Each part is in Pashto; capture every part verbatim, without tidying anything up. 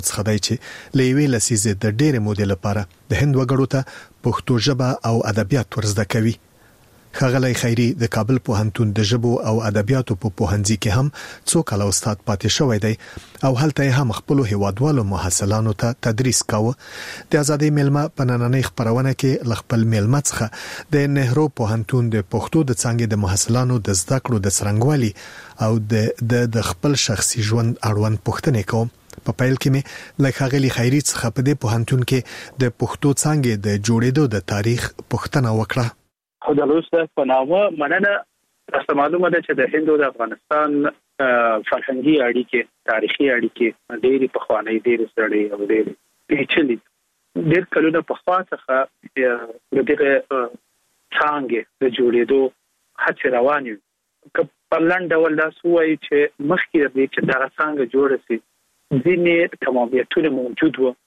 څخه دی چې لېوی لسیزه د ډېر مودې لپاره د هند وګړو ته پښتو ژبه او ادبیات ورزده کوي. ښاغلی خیري د کابل پوهنتون د ژبو او ادبیاتو په پوهنځي کې هم څو کاله استاد پاتې شوی دی او هلته هم خپل هیوادوالو محصلانو ته تدریس کاوه. د ازادۍ میلمه په نننۍ خبرونه کې خپل میلمه څخه د نهرو پوهنتون د پښتو د څانګې د محصلانو د زده کړو د څرنګوالي او د د خپل شخصي ژوند اړوند پوښتنې کوم. په پیل کې مې له ښاغلي خیري څخه په دې پوهنتون کې د پښتو څانګې د جوړېدو د تاریخ پوښتنه وکړه. خو د روسه په نامه مننه تاسو معلومه ده چې د هند او د افغانستان فرهنګي اړیکې تاریخي اړیکې ډېری پخوانۍ ډېری سړې او ډېری پیچلې ډېر کلونه په خوا څخه د دغه څانګې د جوړېدو هڅې روانې وي. که په لنډ ډول دا سوایي چې مخکې د دې چې دا څانګه جوړه شي ځینې تمامیتونه موجود وو،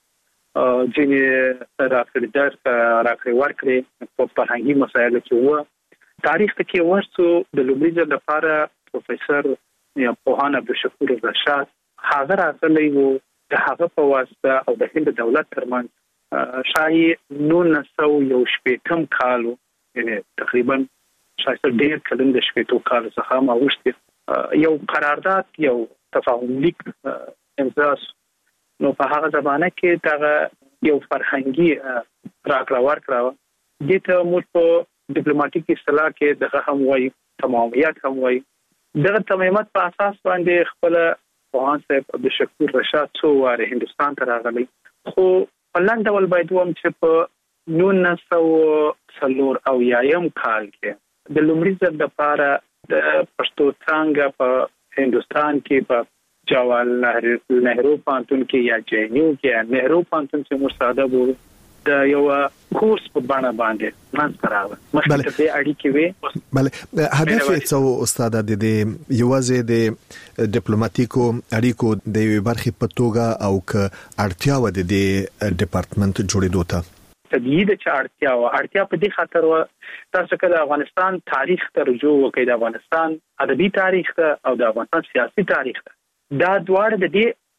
ځینې راکړې در راکړې ورکړې په فرهنګي مسایلو کې وو. تاریخ کې ورسو د لومړي ځل لپاره پروفیسور یا پوهان عبدالشکور رشاد هغه راغلی وو د هغه په واسطه او د هند دولت ترمنځ شاید نولس سوه یو شپېتم کال یعنی تقریبا شاید ډېر کلن د شپېتو کال څخه ما وشته یو قرارداد یو تفاهم لیک امضا نو په هغه زمانه کې دا یو فرهنګي راکړه ورکړه د ته موږ په ډیپلوماټیک اصطلاح کې دغه هم وایي تمامیت هم وایي. دغه تمامیت په اساس باندې خپل پوهان صاحب عبدالشکور رشاد څو واره هندستان ته راغلی، خو په لنډ ډول باید ووایم چې په نولس سوه څلور او یایم کال کې د لومړي ځل لپاره د پښتو څانګه په هندستان کې په جواهرلال نهرو پوهنتون کې یا جے این یو کې نهرو پوهنتون چې مرساده وو د یو کورس په بڼه باندې منځ راغله. مخکې د اړیکې وي. بله هدف څه استاد د دې یوازې د ډیپلوماټیکو اړیکو د یوې برخې په توګه او ک اړتیا و د دې ډپارټمنټ جوړېدو ته طبیعي د اړتیا و اړتیا په دې خاطر و تاسو کله افغانستان تاریخ ته رجوع وکړئ، د افغانستان ادبي تاریخ ته او د افغانستان سیاسي تاریخ ته دا دواړه د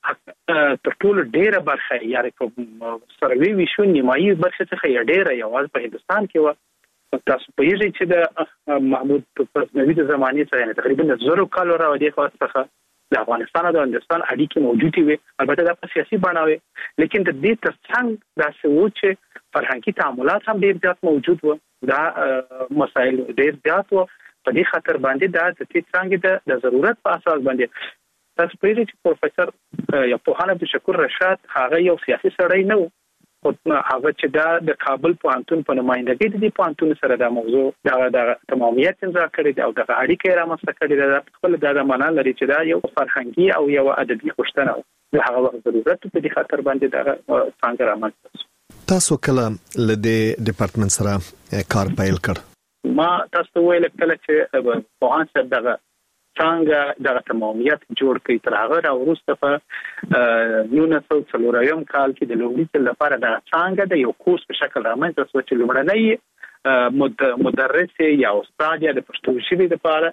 دې تر ټولو ډیره برخه یاري کوم سروي وشو نیمایي برخه څخه یې ډیره یوازې په هندستان کې و. تاسو په یوه چې د محمود غزنوي د زمانې څخه تقریبا د زرو کالو راوړي خو څخه د افغانستان او د هندستان اړیکې موجودې وي، البته دا په سیاسي بڼه وي، لیکن د دې ترڅنګ دا څه و چې فرهنګي تعاملات هم ډیر زیات موجود وو. دا مسایل ډیر زیات وو. په دې خاطر باندې دا د دې څنګه د ضرورت په اساس باندې تاسو په دې چې پروفیسور یا پوهان عبدالشکور رشاد هغه یو سیاسي سړی نه و، خو هغه چې دا د کابل پوهنتون په نمائندګۍ د دې پوهنتون سره دا موضوع دا د تمامیت امضا کړی دی او د اړیکې رامنځته کړي دی. خپل دا د معنا لري چې دا یو فرهنګي او یو ادبي غوښتنه و، د هغه وخت ضرورت په دې خاطر باندې دا څنګه رامنځته شو. تاسو کله له دې ډپارټمنټ سره کار پیل کړ؟ ما تاسو ویل کله چې پوهان سره دغه څنګه د تمامیت جوړ کړي تر هغه راوروسته په نولس سوه څلورم کال کې د لومړي ځل لپاره د څنګه د یو کورس په شکل رامنځته شو چې لومړنی مدرس یا استاد یا د پښتو ژبې لپاره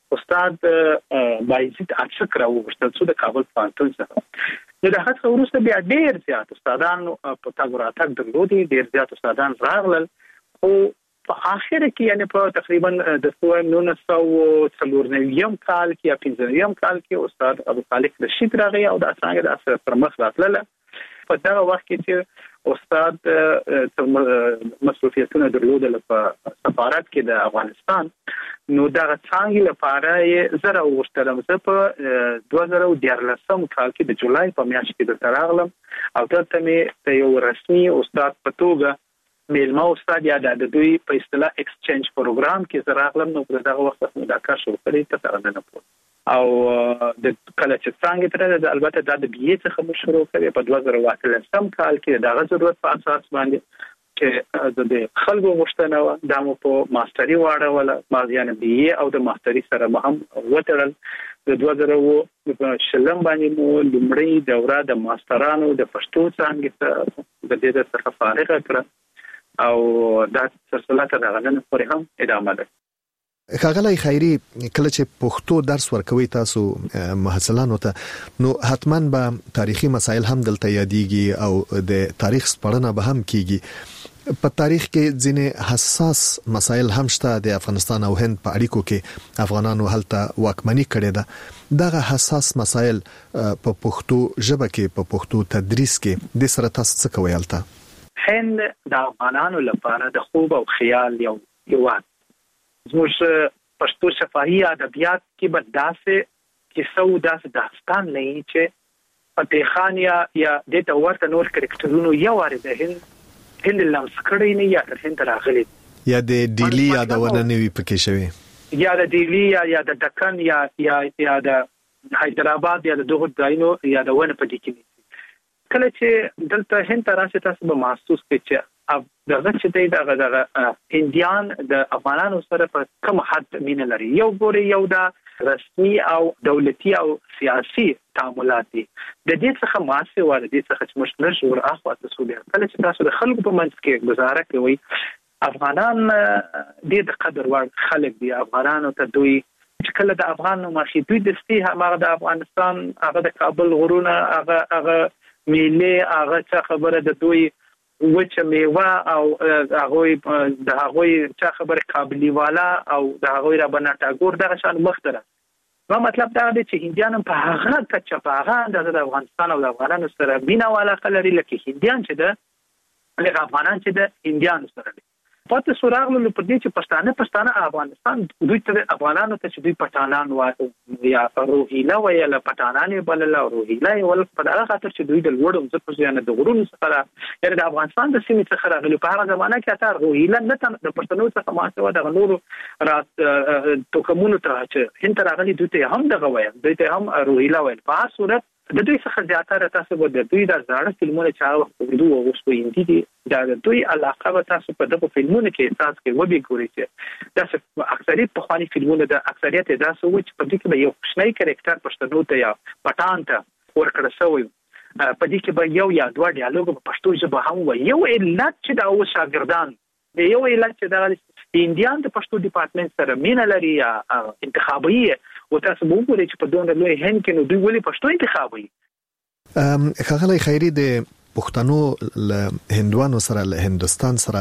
استاد بایزید اچک راوغوښتل شو د کابل پوهنتون څخه. نو د هغه وروسته بیا ډېر زیات استادان په تګ راتګ درلودي، ډېر زیات استادان راغلل، خو په اخر کې یعنی په تقریبا د سوه نولس سوه څلورم کال کې یا پنځم کال کې استاد ابو خالق رشید راغی او د څنګه د اثر پر مخ راتله. په دا وخت کې چې استاد مسؤلیتونه درلودل په سفارت کې د افغانستان، نو دا څنګه لپاره یې زره وشتلم زه په دوه زره دیارلسم کال کې د جولای په میاشت کې د تراغلم او دلته مې د یو رسمي استاد په توګه میلمه استاد یا د دوی په اصطلاح ایکسچینج پروګرام کې زراغلم. نو په دغه وخت کې دا کار شروع کړی ته تر نه پوه او د کله چې څنګه تر البته د بي اي څخه شروع کړی په دوه زره اتلسم کال کې دغه ضرورت په اساس باندې چې د خلکو غوښتنه و د مو په ماستري واړه ولا یعنی بي اي او د ماستري سره هم وترل. د دوه زره شلم باندې مو لومړی دوره د ماسترانو د پښتو څنګه د دې څخه فارغ کړه او دا سلسله تر هغه نه پورې هم ادامه ده. ښاغلی خیري کله چې پښتو درس ورکوي تاسو محصلانو ته نو حتماً به تاریخي مسایل هم دلته یادېږي او د تاریخ سپړنه به هم کیږي په تاریخ کې ځینې حساس مسایل هم شته د افغانستان او هند په اړیکو کې افغانانو هلته واکمني کړې ده دغه حساس مسایل په پښتو ژبه کې په پښتو تدریس کې د سره تاسو څه کوي هلته هند د افغانانو لپاره د خوب او خیال یو هیواد زموږ پښتو شفاهي ادبیات کې به داسې کیسه او داسې داستان نه وي چې فتح خان یا یا د تورته نور کرکټرونو یو واره د هند هند لمس کړی نه یا تر هند راغلی یا د ډیلی یادونه نه وي پکې شوی یا د ډیلی یا یا د دکن یا یا یا د حیدرآباد یا د دغه ځایونو یا د ونه په دې کې کله چې دلته هند راشي تاسو به محسوس کړئ چې اب دغه چې دغه دغه هندیان د افغانانو سره په کوم حد مینه لري یو ګوري یو د رسمي او دولتي او سیاسي تعاملات دي د دې څخه ماسه ور دي څخه چې مشنر شور اخوا تاسو بیا کله چې تاسو د خلکو په منځ کې گزاره کوي افغانان د قدر وړ خلک دي افغانانو ته دوی چې کله د افغانانو ماشي دوی د ستی هغه د افغانستان هغه د کابل غرونه هغه هغه میله هغه څه خبره د دوی وچه میوه او هغه د هغه چا خبره قابلی والا او د هغه را بناټاګور دغه شان مختره نو مطلب دا دی چې هندیان په هغه کچه په هغه د افغانستان او د افغانانو سره بینا والا کلري لکه هندیان چې د لکه افغانان چې د هندیان سره دي پاتې سوراغلو پر دې چې پښتانه پښتانه افغانستان دوی ته افغانانو ته چې دوی پټانان وایي یا روهیلا ویل پټانان بلل روهیلا ول په دغه خاطر چې دوی د وړو ځکه چې د غرونو څخه یعنی د افغانستان د سیمې څخه راغلي په هغه زمانہ کې اته روهیلا نه د پښتنو څخه ماسه د نورو رات توکمونو ته چې هند راغلي دوی ته هم دغه وایي دوی ته هم روهیلا ویل په هر صورت د دوی څخه زیاتره تاسو به د دوی د زړه فلمونه چا وخت دوی اوسو هندي دي دا دوی علاقه به تاسو په دغه فلمونو کې تاسو کې وبي ګورئ چې دا اکثریت په خواني فلمونو د اکثریت داسو و چې په دې کې به یو شنای کریکټر پښتنو ته یا پټان ته ورکړل شوی په دې کې به یو یا دوه ډیالوګ په پښتو ژبه هم و یو علت چې دا او شاګردان د یو علت چې دا هندیان د پښتو ډپارټمنټ سره مینه لري یا انتخابي او تاسو به وګورئ چې په دونه لوی هند کې نو دوی ولې پښتو انتخابي ام خغلی خیری د پښتنو له هندوانو سره له هندستان سره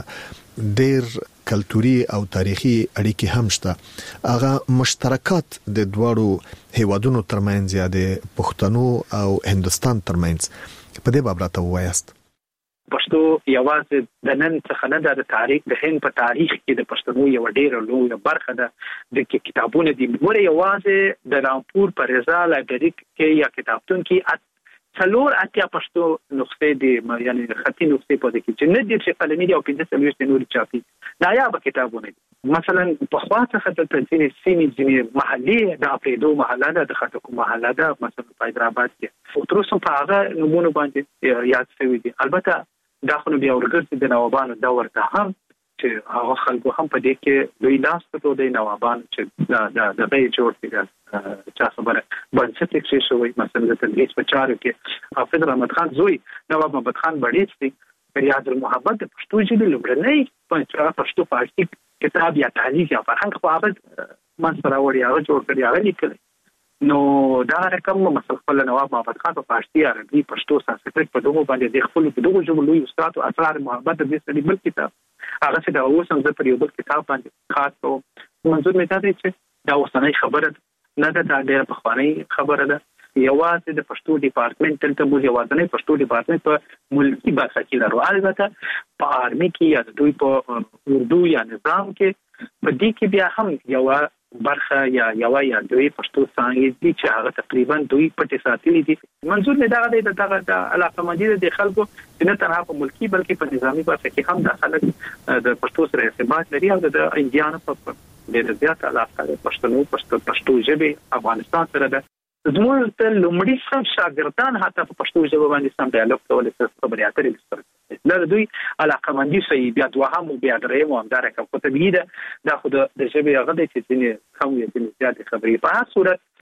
ډیر کلتوري او تاریخي اړیکې هم شته هغه مشترکات د دواړو هیوادونو ترمنځ یا د پښتنو او هندستان ترمنځ په دې باب راته وایاست پښتو یوازې د نن څخه نه د تاریخ د هند په تاریخ کې د پښتنو یو ډیره لویه برخه ده د کتابونو دی مور یوازې د رامپور په رضا لایبرری کې یا کتابتون کې څلور اتیا پښتو نسخې دي یعنی خطي نسخې په دې کې چې نه دي چې قلمي دي او پنځه سلويشت نور چاپي نایاب کتابونه دي مثلا په خواصه خطر تنظیم سیمې ځینې محلي د اپریدو محله د خټکو محله ده مثلا په حیدرآباد کې او تر اوسه په هغه نمونه باندې یاد شوی دي البته دا خو بیا ورګرځي د نوابانو دور ته هم چې هغه خلکو هم په دې کې دوی لاس ته دوی نوابان چې دا د دغه جوړ دي چا خبره بنسټ کې شوی مثلا د تدریس په چارو کې حافظ رحمت خان زوی نواب محمد خان بړیڅ ریاض المحبت د پښتو ژبې لومړنی په پښتو فارسي کتاب یا تعلیق یا فرهنګ په هغه منځ راوړی هغه جوړ کړی هغه لیکلی نو دا رقم مثلا خپل نواب محمد خان په فارسي عربي پښتو سانسکریت په دغه باندې د خپل په دغه ژبه لوی استاد او اسرار محبت د دې بل کتاب هغه چې دا اوس هم په یو بل کتاب باندې خاص او منظور مې دا دی چې دا اوسنۍ خبره نه ده دا ډېر پخوانی خبره ده یوازې د پښتو ډپارټمنټ تلته مو یوازې پښتو ډپارټمنټ په ملکی برخه کې لرو البته په آرمي کې یا دوی په اردو یا نظام کې په دې کې بیا هم یو برخه یا یو یا دوی پښتو څنګه دي چې هغه تقریبا دوی پټه ساتلې دي منظور مې دا دی دغه د علاقه مدیره د خلکو چې نه تنها په ملکی بلکې په نظامی برخه کې هم د خلک د پښتو سره ارتباط لري او د انډیانو په د زیات علاقه د پښتنو پښتو پښتو ژبه افغانستان سره ده زموږ ته لومړی سم شاګردان حتی په پښتو ژبه باندې سم ډیالوګ کولای شي خبرې اترې وکړي دا دوی علاقه مندي شي بیا دوهم بیا دریم او همدارنګه په طبيعي ده دا خو د ژبې هغه د چې ځینې کم یا ځینې زیات خبرې په هر صورت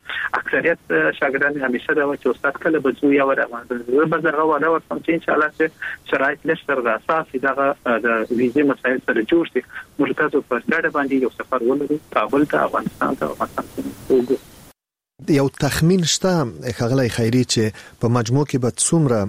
اکثریت شاګردان همیشه دا چې استاد کله بزو یا وره زه به زه غواړم ورته چې ان شاء الله چې شرایط لشتر د اساسي دغه د ویزې مسایل سره جوړ شي موږ تاسو په ډاډه باندې یو سفر ولرو کابل ته افغانستان ته افغانستان یو تخمین شته خغلی خیری چې په مجموع کې به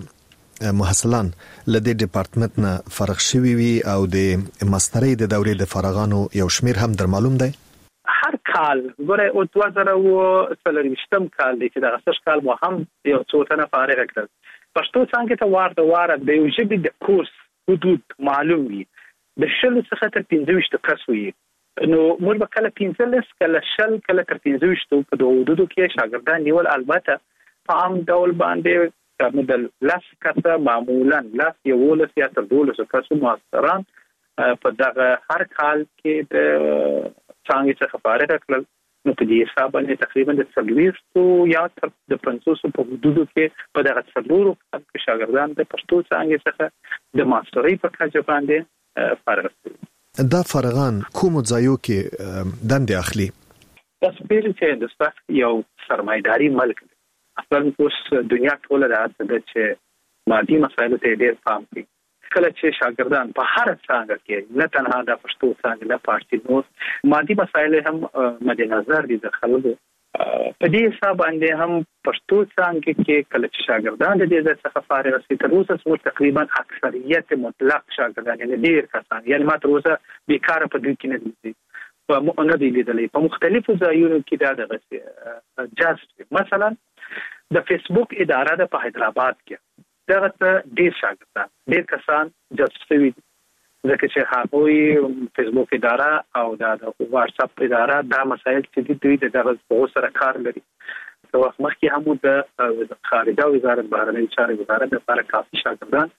څومره محصلان لدې ډپارټمنټ نه فرغ شوي وي او د ماسترۍ د دورې د فارغانو یو شمیر هم در معلوم دی هر کال ګوره او دوه زره او څلورویشتم کال دی چې د غسش کال مو هم یو څو تنه فارغ کړل پښتو څنګه ته وارد واره د یو ژبې د کورس حدود معلوم وي د شل څخه تر پنځه ویشت کس وي نو موږ به کله پنځلس کله شل کله تر پنځه ویشت په د حدودو کې شاګردان نیول البته په عام ډول باندې مدل لاس کسه معمولا لاس یو ولس یا تر دولس کسو ماستران په دغه هر کال کې د څنګه څخه فارغ کړل نو په دې حساب باندې تقریبا د څلوېښتو یا تر د پنځوسو په حدودو کې په دغه څلورو کې شاګردان د پښتو څنګه څخه د ماسترۍ په کچه باندې فارغ شول دا فارغان کوم ځایو کې دندې اخلي تاسو پیل چې د ستاسو یو سرمایداري ملک اصلا اوس دنیا ټوله راځي چې مادي مسایلو ته ډېر پام کوي کله چې شاګردان په هر څنګه کې نه تنها د پښتو څنګه نه پارتي نور مادي مسایل هم مد نظر دي د خلکو په دې حساب باندې هم پښتو څنګه کې کله چې شاګردان د دې څخه فارغ شي تر اوسه څو تقریبا اکثریت مطلق شاګردان یعنی ډېر کسان یعنی ما تر اوسه بیکاره په دې کې نه دي په مؤنه دي لیدلې په مختلفو ځایونو کې دا د جاست مثلا د فیسبوک اداره د په حیدرآباد کې دغه ته ډېر شاګردان ډېر کسان جذب شوي ځکه چې هغوی فیسبوک اداره او د واتس اپ اداره دا مسایل چې دوی د دغه سره کار لري نو مخکې هم د خارجه وزارت بهرنۍ چارې وزارت لپاره کافي شاګردان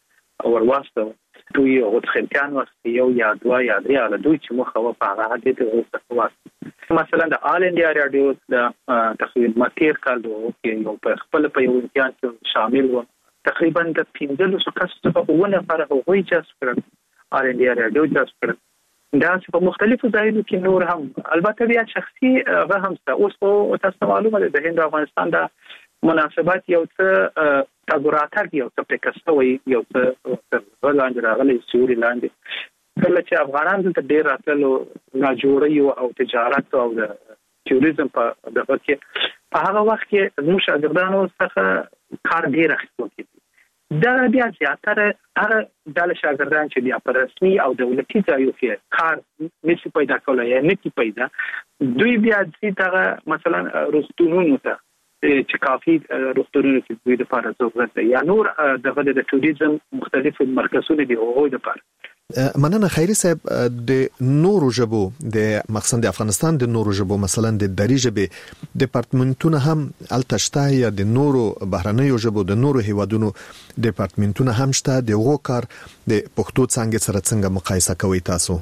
ورواستو دوی او خلکان وخت یو یا دوه یا درې علي دوی چې مخه په هغه دې ته واسطه مثلا د آل انډیا رادیو د تقریبا ماتیر کال دوه کې یو په خپل په یو امتحان کې شامل و تقریبا د پنځلسو کسو په ونه فرق وغوي جذب کړل آل انډیا رادیو جذب کړل دا په مختلفو ځایونو کې نور هم البته بیا شخصي هغه هم اوس په تاسو معلومه ده د هند افغانستان د مناسبات یو څه تګوراتګ یو څه پکستوي یو څه ولاندې راغلي سوري لاندې کله چې افغانان ته ډېر راتلو نا جوړي او تجارت او د ټوریزم په دغه کې په هغه وخت کې موږ شاګردانو څخه کار ډېر اخیستل دا بیا زیاتره هغه د شاګردان چې بیا په رسمي او دولتي ځایو کې کار نشي پیدا کولای یا نشي پیدا دوی بیا چې دغه مثلا روستونونو ته چې کافي روغتونونو کې دوی د لپاره ضرورت دی یا نور دغه د ټوریزم مختلف مرکزونه دي او د لپاره مننه خیری صاحب د نورو ژبو د مقصد د افغانستان د نورو ژبو مثلا د دری ژبې ډپارټمنټونه هم التشتا یا د نورو بهرنیو ژبو د نورو هیوادونو ډپارټمنټونه هم شته د غو کار د پښتو څنګه سره څنګه مقایسه کوي تاسو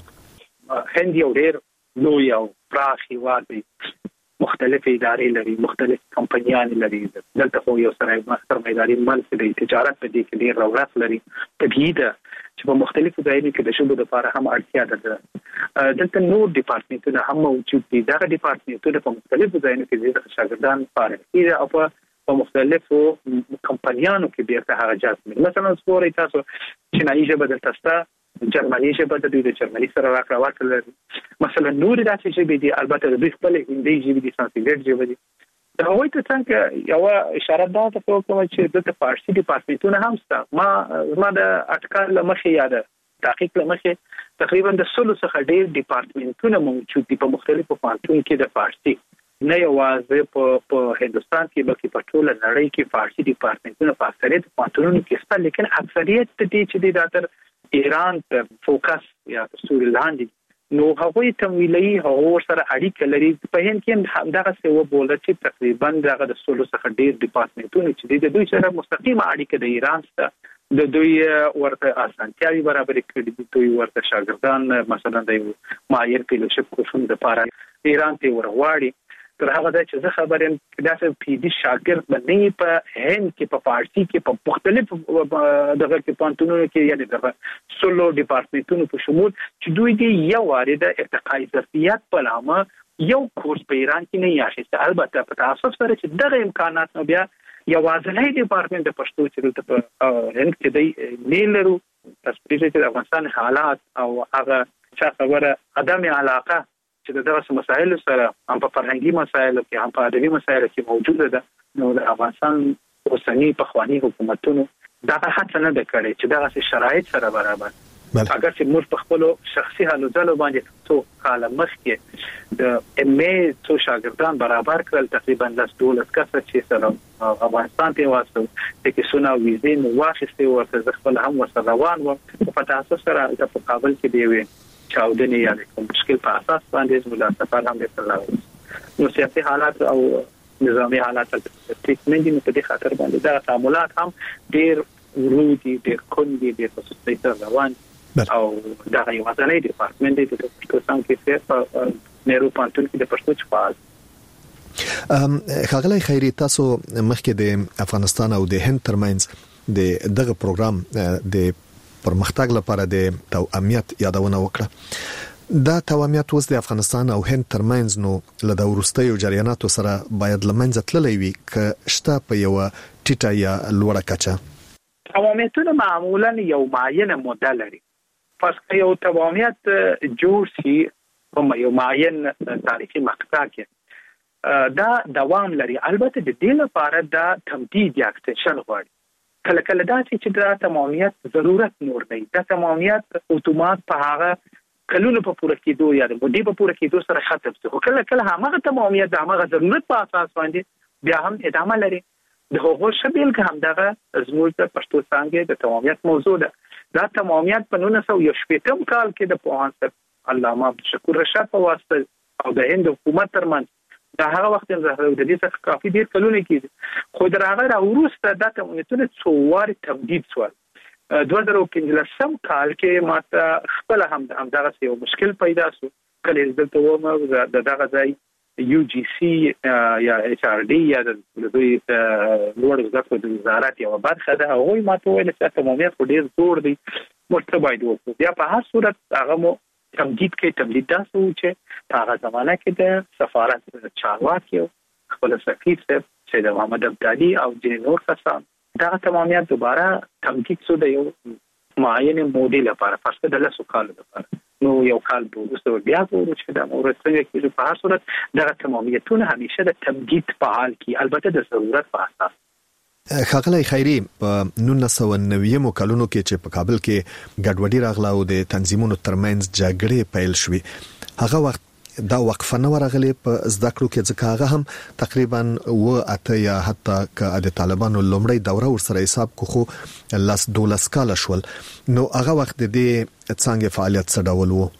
هند یو ډېر لوی او پراخ هیواد دی مختلف ادارې لري مختلف کمپنیان لري دلته خو یو سره ماستر مېداري ملک دی تجارت په دې کې ډېر رغبت لري طبيعي ده چې په مختلفو ځایونو کې د شوبو لپاره هم اړتیا ده دلته نور ډپارټمنټونه هم موجود دي دا ډپارټمنټونه په مختلفو ځایونو کې د شاګردان فارغ دي او په مختلفو کمپنیانو کې بیرته هغه جذب مثلا سپوري تاسو چینایي ژبه د تاسو جرمني ژبه د دوی د جرمني سره راکړه ورکړل مثلا نور داسې ژبې دي البته د دوی خپل هندي ژبې دي سانسکریت ژبه دي دا وایي ته څنګه یو اشاره ده ته کوم چې د فارسي ډپارټمنټونه هم شته ما ما د اټکل مخې یاده تحقیق لمخې تقریبا د سلو څخه ډېر ډپارټمنټونه موجود دي په مختلفو پوهنتونونو کې د فارسي نه یوازې په په هندستان کې بلکې په ټوله نړۍ کې فارسي ډپارټمنټونه په اکثریت پوهنتونونو کې شته لیکن اکثریت دې چې د تر ایران ته فوکس یا سوري لاندې نو هغوی تمویلي هغه سره اړیکه لري په هند کې دغه څه و بوله چې تقریبا دغه د سلو څخه ډېر ډپارټمنټونه چې د دوی سره مستقیمه اړیکه د ایران سره د دوی ورته اسانتیاوي برابر کړي دي دوی ورته شاګردان مثلا د معایر فیلوشپ کورسونو لپاره ایران ته ورغواړي تر هغه ځای چې زه خبر یم داسې پی ډي شاګرد باندې په هند کې په فارسي کې په مختلف دغه کې پانتونونو کې یعنی دغه سولو ډپارټمنټونو په شمول چې دوی دې یو وارده ارتقای ظرفیت په نامه یو کورس په ایران کې نه یاشته البته په تاسو سره چې دغه امکانات نو بیا یوازې ډپارټمنټ د پښتو چې په هند کې دی نه لرو تاسو پرې چې افغانستان حالات او هغه څه خبره عدم علاقه چې دغه مسایل سره هم په فرهنګي مسایلو کې هم په ادبي مسایلو کې موجوده ده نو د افغانستان اوسنی پخوانی حکومتونو دا هڅه نه کړې چې دغه شرایط سره برابر اگر چې موږ په خپل شخصي حالو ځلو باندې څو کال مخکې د ام ای څو شاګردان برابر کړل تقریبا لاس دولس کسه چې سره افغانستان ته واسطه د کیسونه ویزې نو واخیستې ورته خپل هم ورسره روان و په تاسو سره د کابل کې دی وي چاودنه یا کوم مشکل په اساس باندې زموږ سفر هم وکړل نو سیاسي حالات او نظامی حالات ټریټمنټ دي په دې خاطر باندې دا تعاملات هم ډېر ورودي ډېر کوندي ډېر په ستاسو روان او دا یو ځانګړی ډپارټمنټ دی د پښتو څنګه کې په نهرو پانتون کې د پښتو چپاز ام خغلی خیری تاسو مخکې د افغانستان او د هند ترمنځ د دغه پروګرام د پرمختګ لپاره د توأمیت یادونه وکړه دا توأمیت اوس د افغانستان او هند ترمنځ نو له د ورستیو جریاناتو سره باید لمنځه تللی وي ک شته په یو ټیټه یا لوړه کچه توأمیتونه معمولا یو معینه موده لري پس که یو توأمیت جوړ شي په یو معین تاریخي مقطع کې دا دوام لري البته د دې لپاره دا تمدید یا اکستنشن غواړي کله کله دا چې دا تمامیت ضرورت نور دی دا تمامیت اتومات په هغه کلونو په پوره کېدو یا د مودې په پوره کېدو سره ختم شي کله کله هغه تمامیت د هغه ضرورت په اساس باندې بیا هم ادامه لري د هغو شبیل که هم دغه زموږ د پښتو څانګې د تمامیت موضوع ده دا تمامیت په نولس سوه یو شپېتم کال کې د پوهاند علامه عبدالشکور رشاد په واسطه او د هند حکومت ترمنځ دا هغه وخت زه د دې څخه کافي ډیر کلونه کېږي خو در هغه راوروسته دا تمامیتونه څو وارې تمدید شول دوه زره پنځلسم کال کې ماته خپل هم همدغه یو مشکل پیدا شو کله دلته ومه د دغه ځای یو جی سی یا ایچ آر ډي یا د دوی لوړ زده کړو د وزارت یو برخه ده هغوی ماته ویل چې تمامیت خو ډیر زور دی موږ ته باید وکړو بیا په هر صورت هغه مو تمدید کې تمدید تاسو چې په هغه زمانه کې د سفارت چارواکي خپل سفیر صاحب سید محمد ابدالي او ځینې نور کسان دا تمامیت دوباره تمدید شو د یو معین مودې لپاره پس د لسو کالو لپاره نو یو کال وروسته بیا ورو چې دا مورد څنګه کېږي په هر صورت دغه تمامیتونه همیشه د تمدید په حال کې البته د ضرورت په اساس خغلی خیری په نولس سوه نوي کلونو کې چې په کابل کې ګډوډي راغله او د تنظیمونو ترمنځ جګړې پیل شوې هغه وخت دا وقفه نه ورغلی په زده کړو کې ځکه هغه هم تقریبا و اته یا حتی که د طالبانو لومړی دوره ورسره حساب کو خو لاس دولس کال شول نو هغه وخت د دې څنګه فعالیت څه ډول وو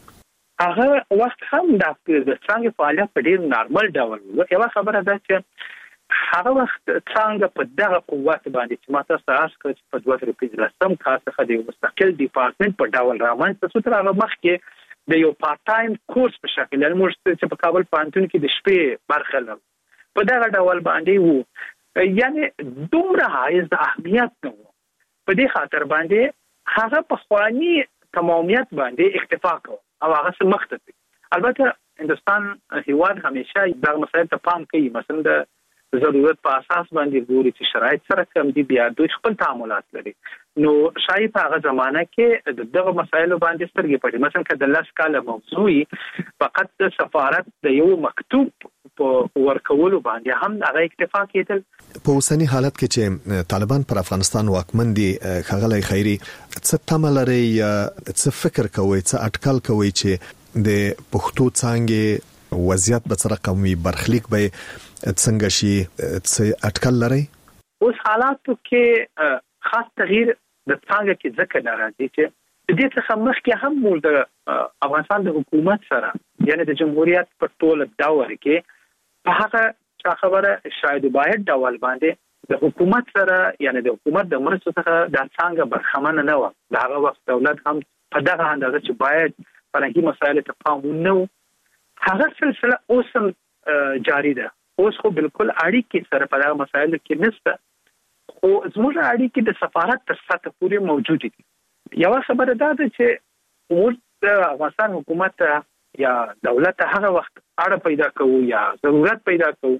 هغه وخت هم د څنګه فعالیت په ډیر نارمل ډول وو یو خبره ده چې هغه وخت څنګه په دغه قوت باندې چې ماته ساس کړ په دوه زره پنځلسم کال څخه د مستقل ډپارټمنټ په ډول رامنځته شو تر هغه مخکې د یو پارت ټایم کورس په شکل له موږ چې په کابل پوهنتون کې د شپې برخه لرم په دغه ډول باندې وو یعنی دومره حایز د اهمیت نه وو په دې خاطر باندې هغه په خواني تمامیت باندې اکتفا کوي او هغه څه مخته البته هندستان هیواد همیشه د مسایل ته پام کوي مثلا د ضرورت په اساس باندې ګوري چې شرایط سره کم دي بیا دوی خپل تعاملات لري نو شاید په هغه زمانہ کې دغه مسایلو باندې سترګې پټي مثلا کله د لاس کاله موضوعي فقط د سفارت د یو مکتوب په ورکولو باندې هم هغه اکتفا کېدل په اوسنی حالت کې چې طالبان پر افغانستان واکمن دي خغلی خیری څه تمه لري څه فکر کوي څه اټکل کوي چې د پښتو څانګې وضعیت به څه رقم وي برخلیک به څنګه شي څه اټکل لري اوس حالاتو کې خاص تغییر د څنګه کې ځکه ناراضي چې د دې څخه مخکې هم موږ د افغانستان د حکومت سره یعنی د جمهوریت په ټول دور کې په هغه خبره شاید باید ډول باندې د حکومت سره یعنی د حکومت د مرستو څخه د څنګه برخمن نه و د هغه وخت دولت هم په دغه اندازه چې باید فرهنګي مسایل ته پام ونه هغه سلسله اوس هم جاری ده. اوس خو بالکل اړیکې سره په دغه مسایلو کې نشته، خو زموږ اړیکې د سفارت تر سطح پورې موجود دي. یو خبره دا ده چې موږ د افغانستان حکومت یا دولت هغه وخت اړه پیدا کوو یا ضرورت پیدا کوو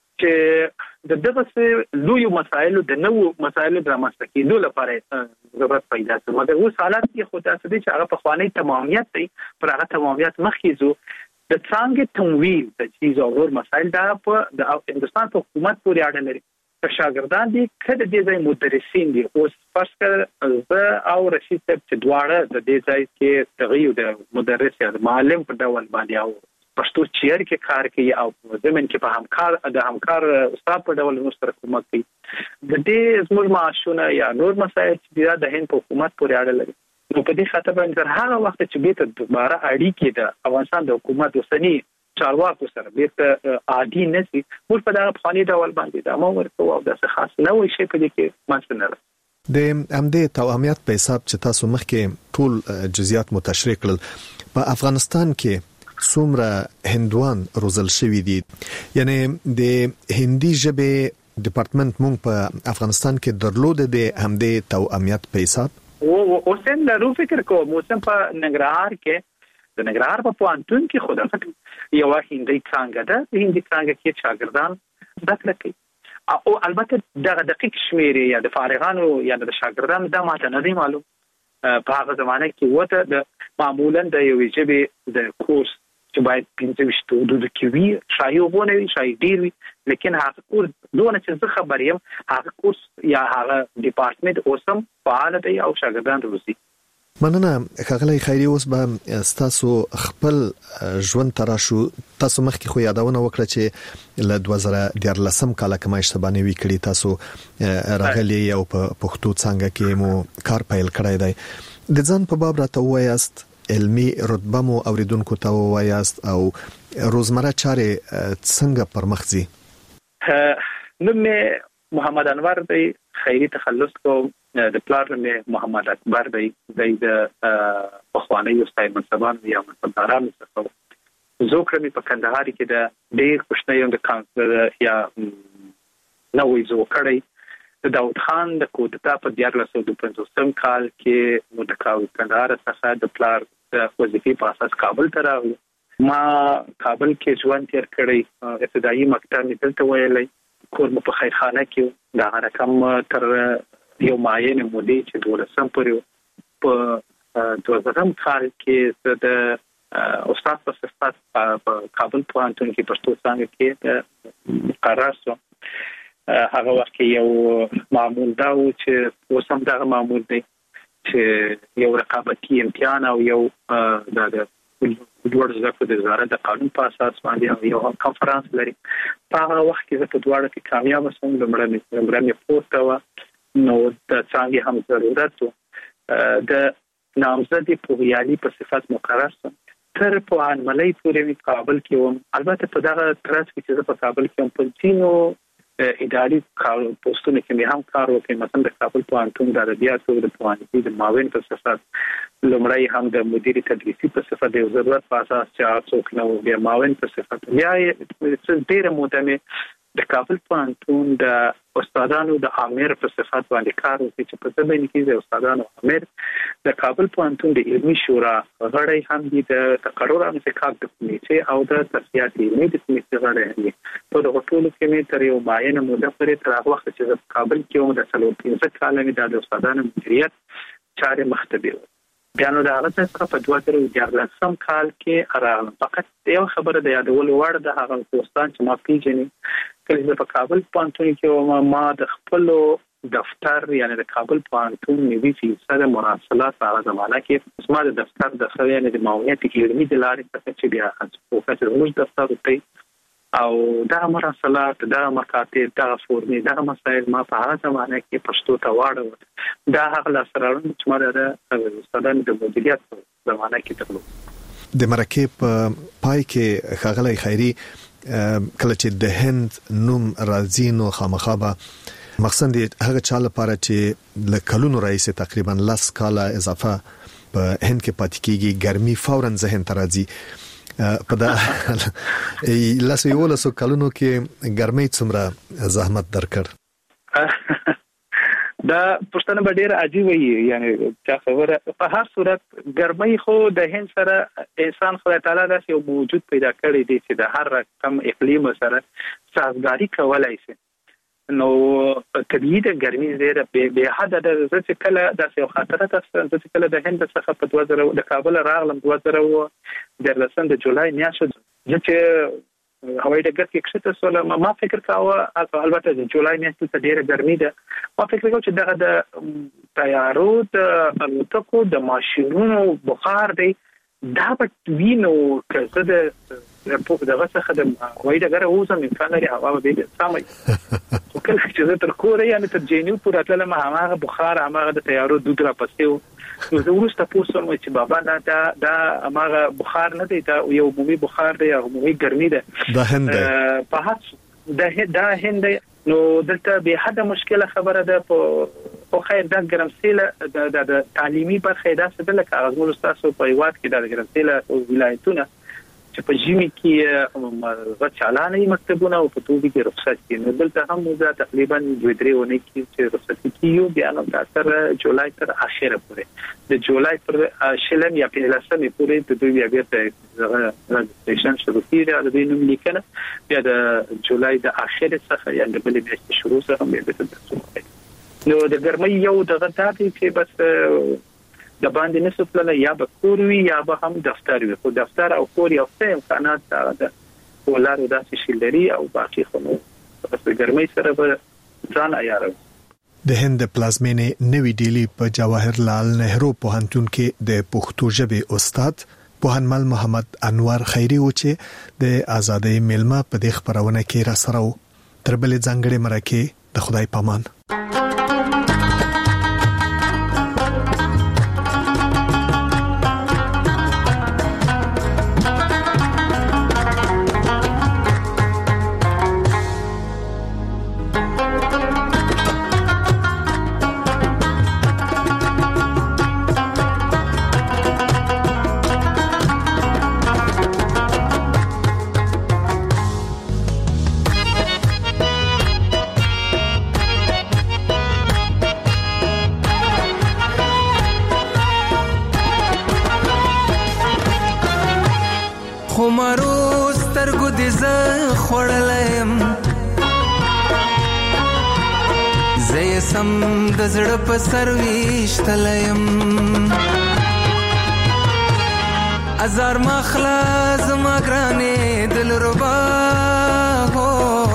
چې د دغه لوی مسایلو د نوو مسایلو د رامنځته کېدو لپاره ضرورت پیدا شي. مګر اوس حالات کې خو تاسو دې چې هغه په خواني تمامیت دی، پر هغه تمامیت مخکې زو د څنګه تمویل د چیز او ور مسایل دا په د هندستان په حکومت پورې اړه لري. شاګردان دي کله دې ځای مدرسین دي. اوس فرض کړه زه او رشید صاحب چې دواړه د دې ځای کې تغیر د مدرس یا د معلم په ډول باندې او پښتو چیر کې کار کوي او زمين کې په همکار د همکار استاد په ډول مستر کومک کوي. د دې زموږ معاشونه یا نور مسایل چې د هند په حکومت پورې اړه لري. نو په دې خاطر باندې هغه وخت چې به ته دوباره اړیکې د افغانستان د حکومت وسنی چارواکو سره بیرته عادي نشي، موږ په دغه خاني ډول باندې دا مو ورته او د څه خاص نه وي شي په دې کې مانځنه د امدې توامیت په حساب چې تاسو مخکې ټول جزئیات متشریح کړل. په افغانستان کې څومره هندوان روزل شوی دي؟ یعنی د هندي ژبې ډپارټمنټ مونږ په افغانستان کې درلود د امدې توامیت په حساب او اوسن له فکر کوم اوسن په ننګرهار کې د ننګرهار په پوهنتون کې خدای یو هندي څنګه ده، هندي څنګه کې شاګردان زده کوي او البته دغه دقیق شمیر یا د فارغانو یا د شاګردانو د ماته نه دی معلوم. په هغه زمانه کې وته د معمولا د یو ژبې د کورس چې باید پنځه وشت حدود کې وي، شایي وبونه وي، شایي ډیر وي، لیکن هغه کورس دونه چې زه خبر یم هغه کورس یا هغه ډپارټمنټ اوسم فعال دی او شاګردان روزي. مننه ښاغلی خیري. اوس به تاسو خپل ژوند تراشو. تاسو مخکې خو یادونه وکړه چې له دوه زره دیارلسم کال کې ما اشتباه وی کړی تاسو راغلی او په پښتو څنګه کې مو کار پیل کړی دی. د ځان په باب راته وایاست، علمي رتبه مو اوریدونکو ته وایاست او روزمره چارې څنګه پرمخ ځي؟ نوم محمد انور دی، خیري تخلص کوم. د پلار مې محمد اکبر دی، د پخوانی استاد منصبان یا منصبداران څخه زوکر مې په کندهار کې د ډېر خوشنۍ د کانسلر یا نوې زوکړی د داوود خان د کودتا په دیارلس سوه پنځوسم کال کې مو د کندهار څخه د پلار د وظیفې په اساس کابل ته راغلم. ما کابل کې ژوند تیر کړی، ابتدایي مکتب مې دلته ویلی، کور مو په خیرخانه کې دا رقم تر یو معین مودې چې دولسم پورې په دوه زرم کال کې د استاد په صفت په کابل پوهنتون کې پښتو څانګه کې مقرر شوم. هغه وخت یو معمول دا و چې اوسم دغه معمول دی چې یو رقابتي امتحان او یو د دوړ زکه د وزارت د قانون په اساس باندې یو کانفرنس لري. په هغه وخت کې زه په دواړو کې کامیاب شوم. لمړی مې پورته و نو د څنګه هم ضرورت د نامزد پوهیالي په صفت مقرر شوم. تر په انملای پورې کابل کې وم. البته په دغه ترڅ کې چې په کابل کې هم په چینو اداري کار پوسټونه کې مې هم کار وکړ. مثلا د کابل پوهنتون د ادبیاتو د پوهنځي د معاون په صفت، لمړی هم د مدیر تدریسي په صفت د ضرورت په اساس چې څوک نو بیا معاون په صفت، بیا څه ډیره موده مې د کابل پوهنتون د استادانو د امیر په صفت باندې کار وکړ چې په ځبین کې د استادانو امیر د کابل پوهنتون د علمي شورا غړی هم دي، د تقرر او انتخاب د کمیټې او د تصفیات علمي د کمیټې غړی دي. په دغه ټولو کې مې تر یو معینه موده پورې تر هغه وخت چې د کابل کې وم د څلور پنځه کاله مې د استادانو مدیریت چارې مختبر بیا نو د هغه څخه په دوه زره دیارلسم کال کې راغلم. فقط یو خبره د یادولو وړ د هغه دوستان چې ما پیژني، کله چې په کابل پوهنتون کې ما د خپل دفتر یعنی د کابل پوهنتون نوي فیصد مراسلات په هغه زمانه کې زما د دفتر د خو یعنی د معاونیت علمي د لارې څخه چې بیا فوکس زموږ دفتر ته او دا مراسلات، دا مکاتب، دا فورمې، دا مسائل ما په هغه زمانه کې پښتو ته واړول. دا هغه لاسرارونه چې ما د استادانو د مدیریت زمانه کې درلود. د مرکه په پای کې ښاغلی خیري کله چې د هند نوم راځي نو خامخابه مقصد هغه چا لپاره چې له کلونو رئیس تقریبا لس کاله اضافه په هند کې پاتې کیږي ګرمي فورا ذهن ته راځي. په دا لاسو یو لاسو کلونو کې ګرمۍ څومره زحمت درکړ؟ دا پښتنه به ډیر عجیب وي، یعنی چا خبره په هر صورت ګرمۍ خو د هند سره انسان خدای تعالی داسې یو موجود پیدا کړی دی چې د هر رقم اقلیم سره سازگاری کولای شي. نو طبيعي د ګرمۍ زیره به حد د ځکه کله د یو خاطره تاسو د کله د هند څخه په دوه زره د کابل راغلم دوه زره د لسم د جولای میاشت چې هوایي ډګر کې کښته سول ما فکر کاوه البته د جولای میاشت ته ډیره ګرمي ده، ما فکر کاوه چې دغه د تیارو د الوتکو د ماشینونو بخار دی دا په وینو کړه د په دغه څخه د هوایي ډګر اوسم امکان لري هوا به سمای کله چې زه تر کوره یعنی تر جنیو پورې تلم هغه بخار هغه د تیارو دود را پسیو نو زه ورسته پوښتنه وکړم چې بابا دا دا هغه بخار نه دی دا یو عمومي بخار دی او عمومي ګرمي ده د هند په هڅه د دا هند نو دلته به حد مشکله خبره ده په خیر د ګرمسیله د تعلیمي برخه دا څه د کاغذونو تاسو په یوات کې د ګرمسیله ولایتونه چې په جیمی کې غو چالانه مکتبونه او په توګه کې رخصت کینو دلته هم موږ تقریبا دوه درې ونه کې چې رخصت کیو بیا نو تر جولای تر اخره پورې د جولای پر شلم یا په لسمه پورې د دوی بیا بیا رجستریشن شروع کیږي د دې نوم لیکنه بیا د جولای د اخره څخه یا د بلې میاشتې شروع سره هم بیا د نو د ګرمۍ یو دغه تاتی چې بس د باندې نسو پلان یا به کوروي یا به هم دفتر وي، خو دفتر او کور یو څه امکانات دا ولر داسې شلري او باقي خو بس ګرمۍ سره به ځان عیارو. د هند پلازمینې نوی ډیلی په جواهر لال نهرو پوهنتون کې د پښتو ژبې استاد پوهنمل محمد انور خیری و چې د آزادۍ میلمه په دې خبرونه کې را سره و. تر بلې ځانګړې مرکه د خدای پامان. د زړه په سرويش تلیم ازار مخلا زما ګرانې دل ربا هو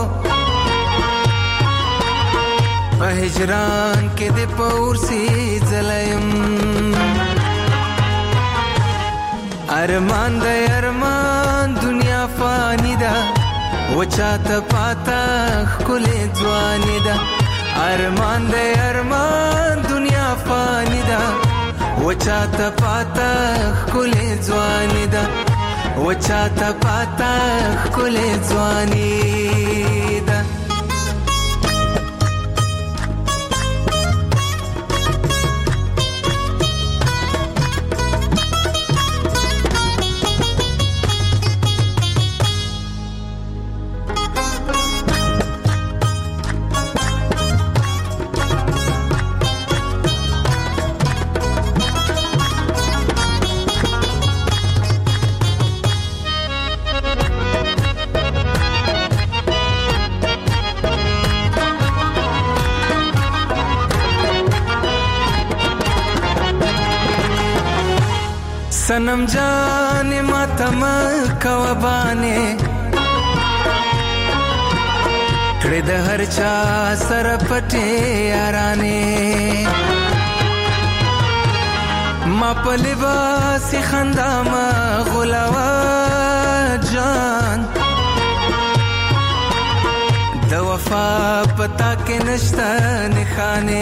په هجران کې د پورسي زلیم ارمان د ارمان دنیا فانی ده وچاته پاتا خلې ځواني ده ارمان دے ارمان دنیا فانی دا وچاتا پاتا خلے ځوانی دا وچاتا پاتا خلے ځوانی دا सनम जाने मातम कवबाने कड़े द हर चा सर पटे याराने मा पलिवा सी खंदा मा गुलावा जान द वफा पता के नश्ता निखाने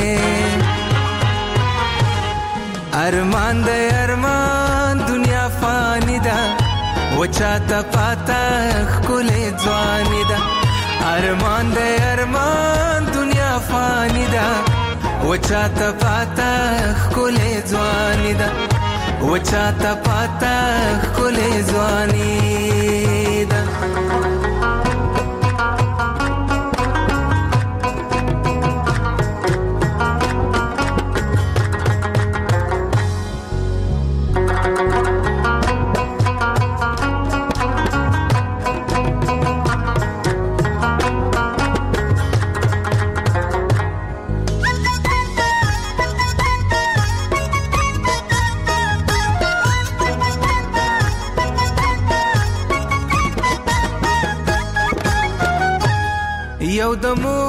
ارمان دے ارمان دنیا فانی دا وچاتا پاتا خلے ځوانی دا ارمان دے ارمان دنیا فانی دا وچاتا پاتا خلے ځوانی دا وچاته پاتا خلې ځواني ده یو د مور